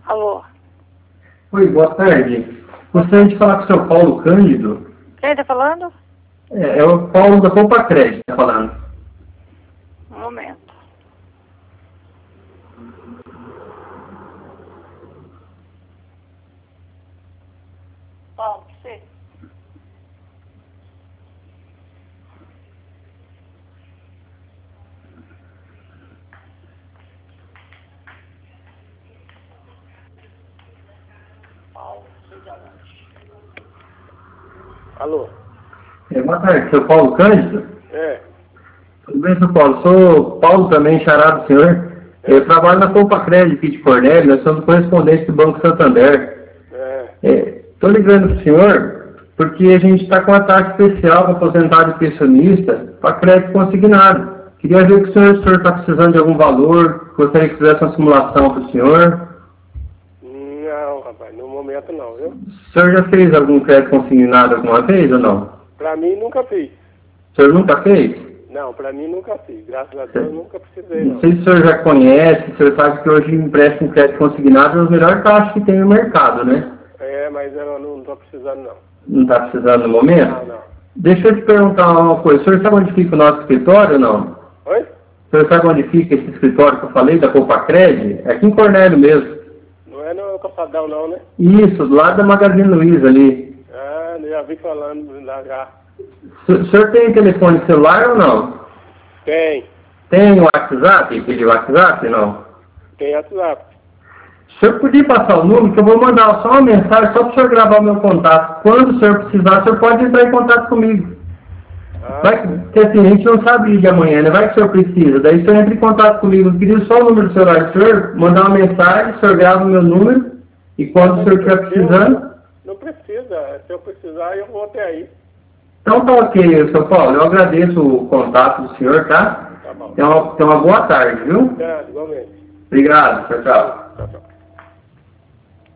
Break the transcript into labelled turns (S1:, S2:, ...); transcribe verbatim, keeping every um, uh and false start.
S1: Alô?
S2: Oi, boa tarde. Gostaria de falar com o senhor Paulo Cândido.
S1: Quem está falando?
S2: É, é o Paulo da Poupa Crédito que está falando.
S1: Um momento. Paulo, você? Paulo, você de onde?
S3: Alô?
S2: É, boa tarde, senhor Paulo Cândido.
S3: É.
S2: Tudo bem, senhor Paulo? Sou Paulo também, xará do senhor.
S3: É.
S2: Eu trabalho na Poupa Crédito aqui de Cornélio, nós somos correspondentes do Banco Santander.
S3: É.
S2: Estou ligando para o senhor porque a gente está com uma taxa especial para aposentado e pensionista para crédito consignado. Queria ver que o senhor está precisando de algum valor, gostaria que fizesse uma simulação para o senhor.
S3: Não, rapaz, no momento não, viu?
S2: O senhor já fez algum crédito consignado alguma vez ou não?
S3: Pra mim nunca fiz.
S2: O senhor nunca fez?
S3: Não, pra mim nunca fiz. Graças a Deus nunca precisei,
S2: Não
S3: não.
S2: sei se o senhor já conhece, o senhor sabe que hoje empréstimo crédito consignado é o melhor taxa que tem no mercado, né?
S3: É, mas eu não estou precisando, não.
S2: Não está precisando no momento?
S3: Não, não.
S2: Deixa eu te perguntar uma coisa, o senhor sabe onde fica o nosso escritório ou não?
S3: Oi?
S2: O senhor sabe onde fica esse escritório que eu falei, da Poupa Crédito? É aqui em Cornélio mesmo.
S3: Não é no Calçadão, não, né?
S2: Isso, do lado da Magazine Luiza ali.
S3: Ah, já vi falando lá já.
S2: O senhor tem telefone celular ou não?
S3: Tem.
S2: Tem WhatsApp? Pediu WhatsApp não?
S3: Tem WhatsApp.
S2: O senhor podia passar o número, que eu vou mandar só uma mensagem, só para o senhor gravar o meu contato. Quando o senhor precisar, o senhor pode entrar em contato comigo.
S3: Ah,
S2: Vai que, porque assim, a gente não sabe de amanhã, né? Vai que o senhor precisa. Daí o senhor entra em contato comigo. Eu queria só o número do celular do senhor, mandar uma mensagem, o senhor grava o meu número, e quando o senhor estiver precisando...
S3: Não precisa. Se eu precisar, eu vou até aí.
S2: Então tá ok, seu Paulo. Eu agradeço o contato do senhor, tá?
S3: Tá bom.
S2: Tenha uma, tenha uma boa tarde, viu?
S3: É, igualmente.
S2: Obrigado, tchau, tchau.
S3: Tchau, tchau.